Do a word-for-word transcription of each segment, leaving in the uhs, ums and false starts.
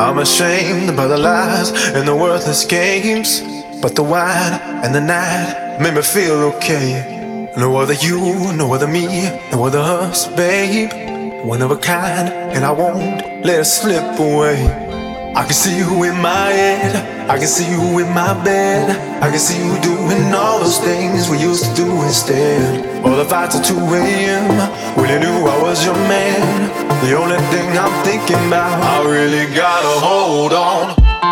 I'm ashamed by the lies and the worthless games, but the wine and the night made me feel okay. No other you, no other me, no other us, babe. One of a kind, and I won't let it slip away. I can see you in my head, I can see you in my bed, I can see you doing all those things we used to do instead. All the fights at two a.m. when you knew I was your man. The only thing I'm thinking about, I really gotta hold on.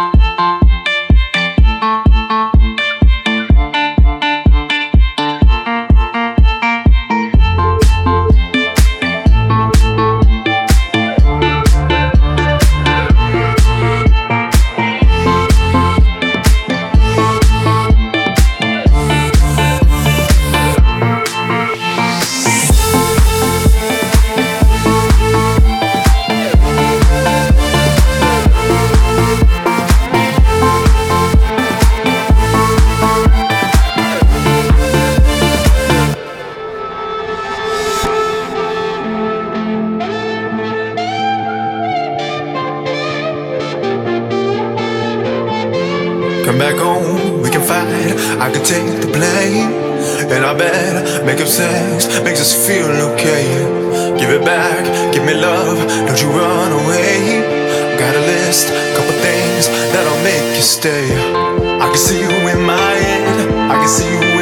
Come back home, we can fight, I can take the blame. And I bet making sex makes us feel okay. Give it back, give me love, don't you run away. Got a list, couple things that'll make you stay. I can see you in my head, I can see you